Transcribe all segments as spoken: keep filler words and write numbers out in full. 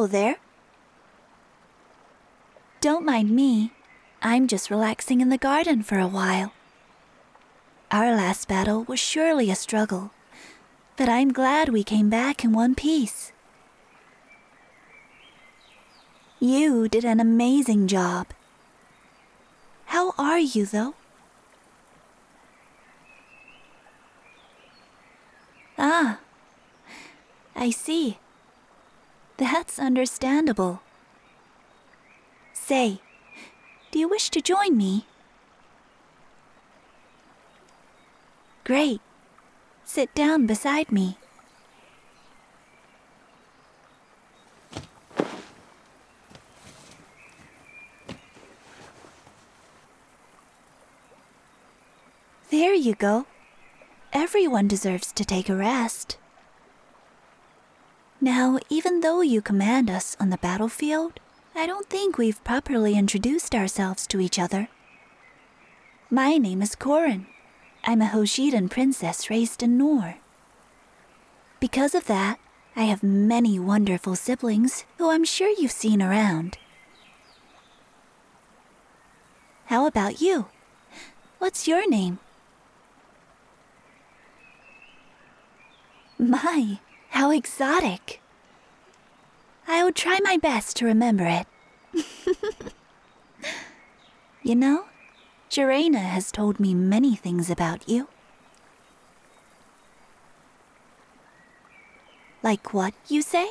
Hello there. Don't mind me. I'm just relaxing in the garden for a while. Our last battle was surely a struggle, but I'm glad we came back in one piece. You did an amazing job. How are you, though? Ah, I see. That's understandable. Say, do you wish to join me? Great. Sit down beside me. There you go. Everyone deserves to take a rest. Now, even though you command us on the battlefield, I don't think we've properly introduced ourselves to each other. My name is Corin. I'm a Hoshidan princess raised in Noor. Because of that, I have many wonderful siblings who I'm sure you've seen around. How about you? What's your name? My, how exotic. I'll try my best to remember it. You know, Jarena has told me many things about you. Like what, you say?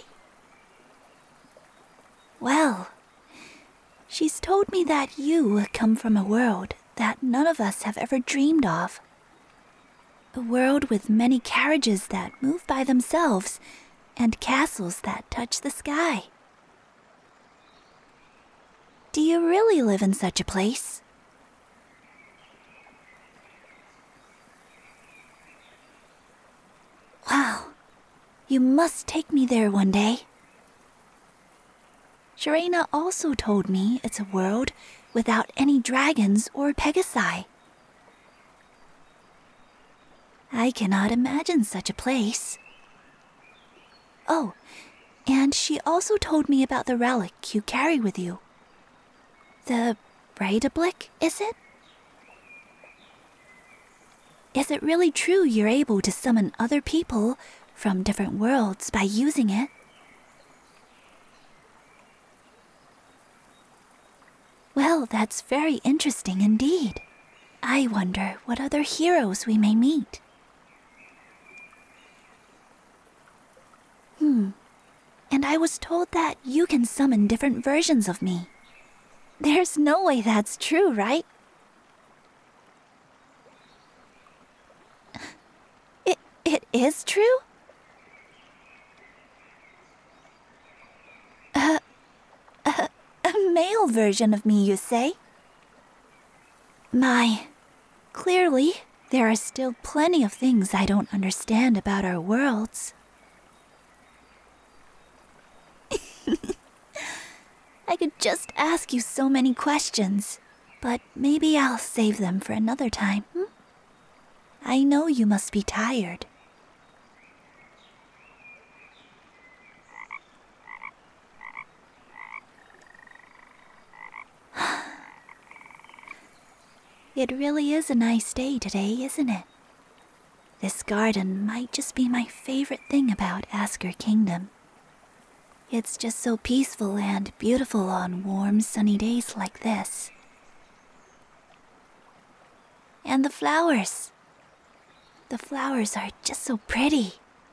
Well, she's told me that you come from a world that none of us have ever dreamed of. A world with many carriages that move by themselves and castles that touch the sky. Do you really live in such a place? Wow, you must take me there one day. Jarena also told me it's a world without any dragons or Pegasi. I cannot imagine such a place. Oh, and she also told me about the relic you carry with you. The Breidablik, is it? Is it really true you're able to summon other people from different worlds by using it? Well, that's very interesting indeed. I wonder what other heroes we may meet. Hmm. And I was told that you can summon different versions of me. There's no way that's true, right? It, it is true? Uh, uh, a male version of me, you say? My, clearly, there are still plenty of things I don't understand about our worlds. I could just ask you so many questions, but maybe I'll save them for another time, hmm? I know you must be tired. It really is a nice day today, isn't it? This garden might just be my favorite thing about Asker Kingdom. It's just so peaceful and beautiful on warm, sunny days like this. And the flowers. The flowers are just so pretty.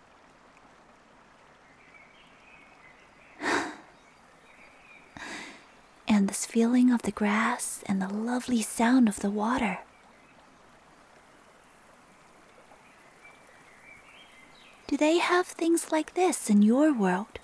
And this feeling of the grass and the lovely sound of the water. Do they have things like this in your world?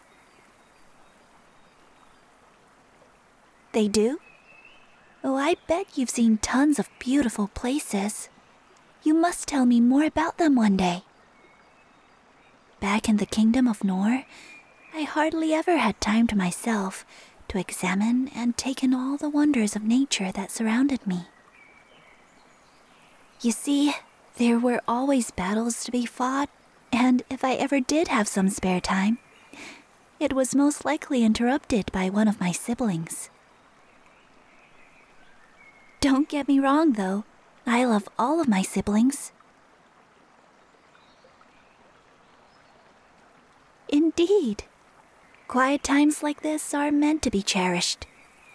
They do? Oh, I bet you've seen tons of beautiful places. You must tell me more about them one day. Back in the Kingdom of Noor, I hardly ever had time to myself to examine and take in all the wonders of nature that surrounded me. You see, there were always battles to be fought, and if I ever did have some spare time, It was most likely interrupted by one of my siblings. Don't get me wrong, though. I love all of my siblings. Indeed. Quiet times like this are meant to be cherished.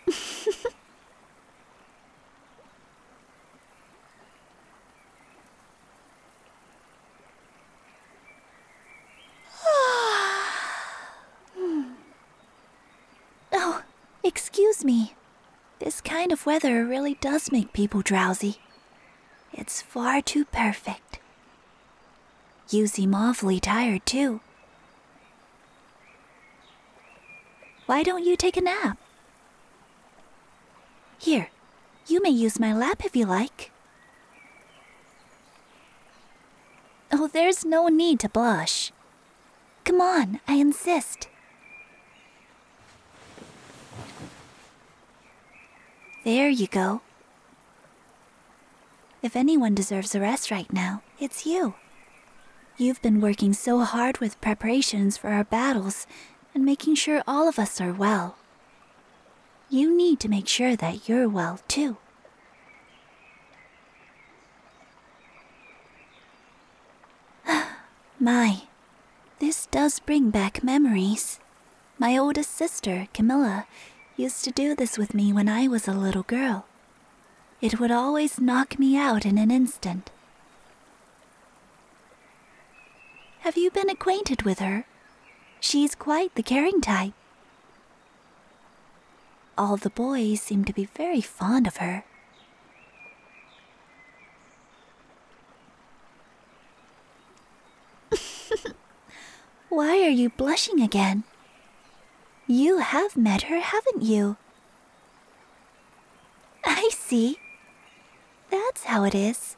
Oh, excuse me. This kind of weather really does make people drowsy. It's far too perfect. You seem awfully tired, too. Why don't you take a nap? Here, you may use my lap if you like. Oh, there's no need to blush. Come on, I insist. There you go. If anyone deserves a rest right now, it's you. You've been working so hard with preparations for our battles and making sure all of us are well. You need to make sure that you're well, too. My, this does bring back memories. My oldest sister, Camilla, used to do this with me when I was a little girl. It would always knock me out in an instant. Have you been acquainted with her? She's quite the caring type. All the boys seem to be very fond of her. Why are you blushing again? You have met her, haven't you? I see. That's how it is.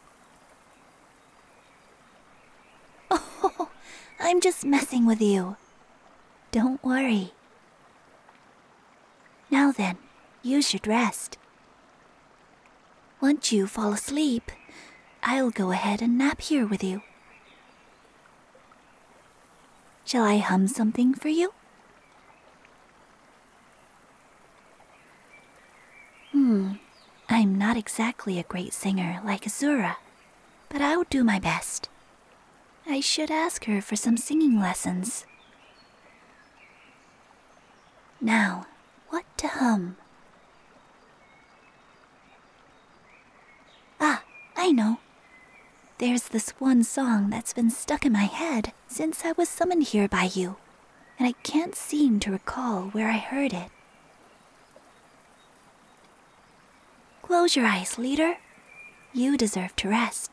Oh, I'm just messing with you. Don't worry. Now then, you should rest. Once you fall asleep, I'll go ahead and nap here with you. Shall I hum something for you? Hmm, I'm not exactly a great singer like Azura, but I'll do my best. I should ask her for some singing lessons. Now, what to hum? Ah, I know. There's this one song that's been stuck in my head since I was summoned here by you, and I can't seem to recall where I heard it. Close your eyes, leader. You deserve to rest.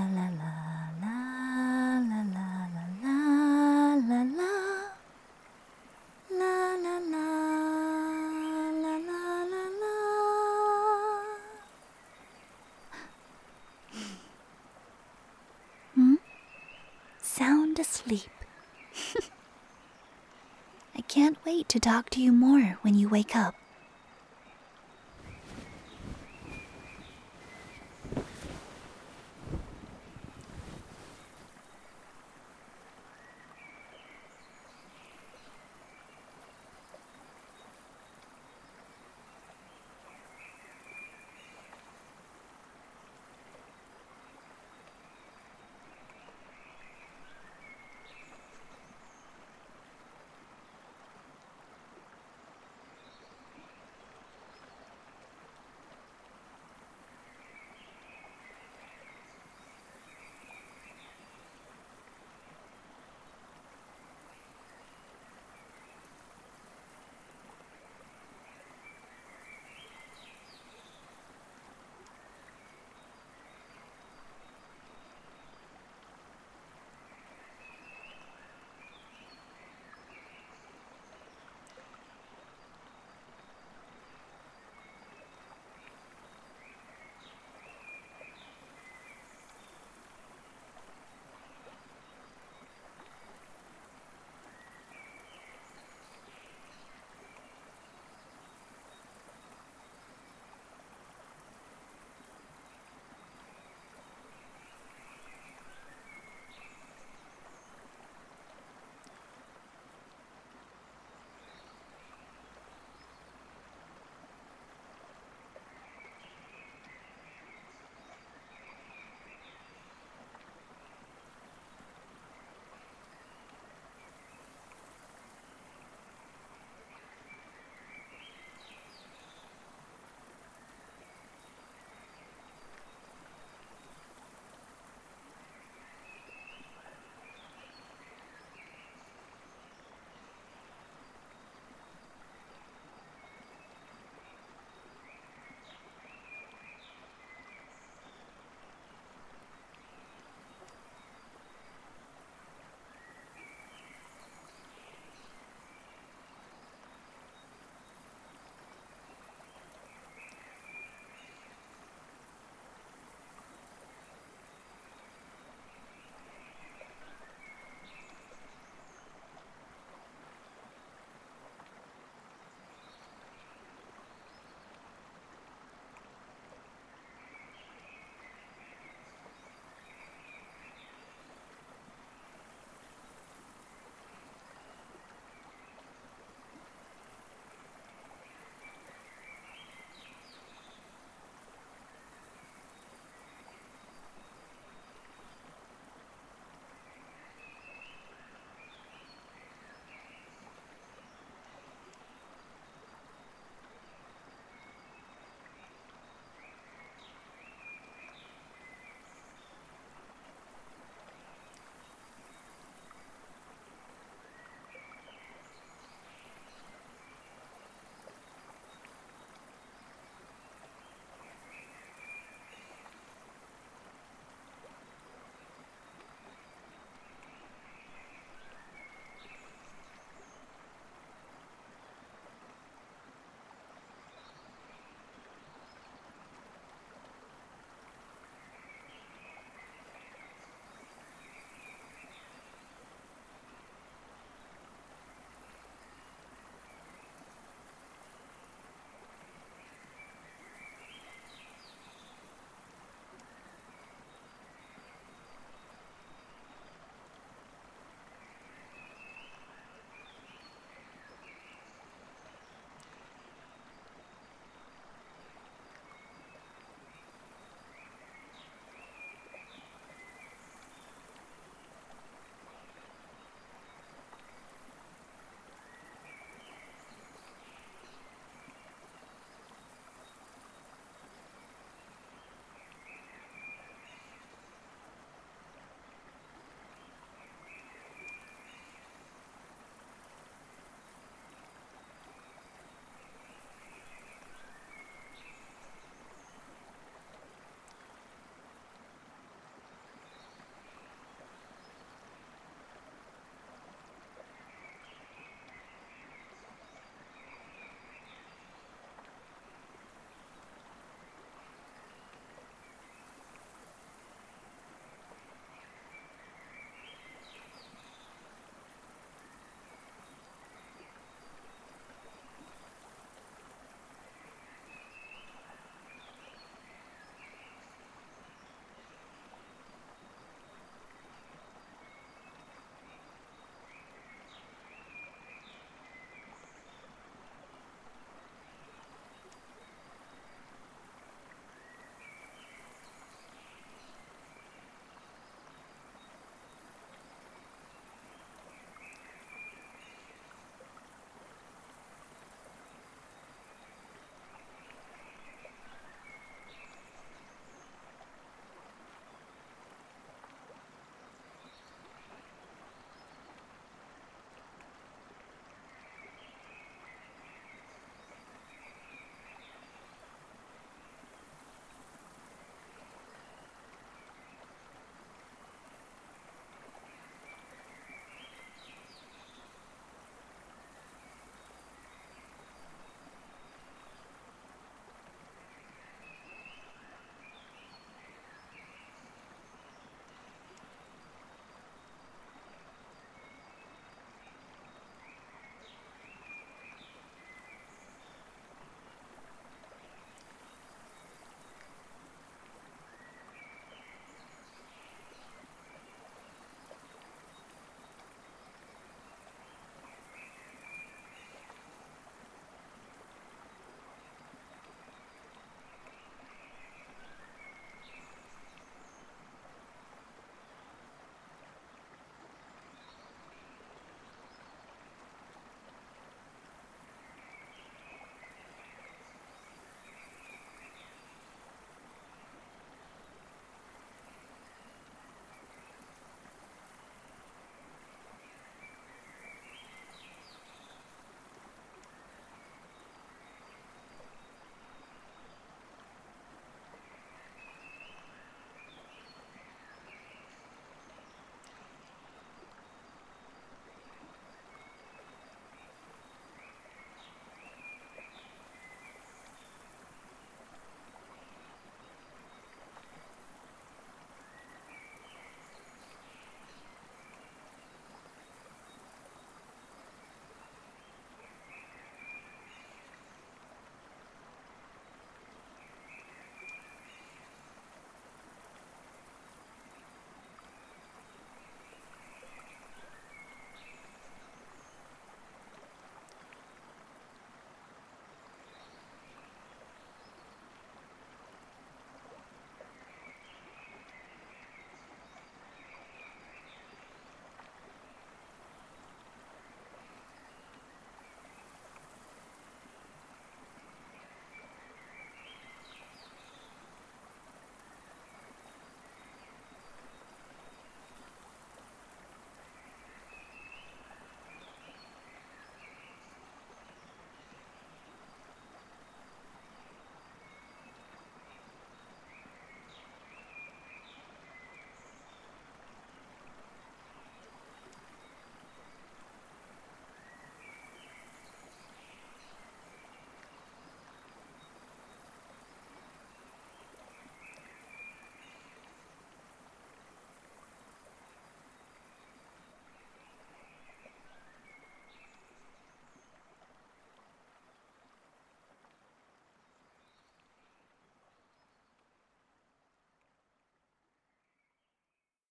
la la la la la la la la. La la la la la la la. Hmm? Sound asleep. I can't wait to talk to you more when you wake up.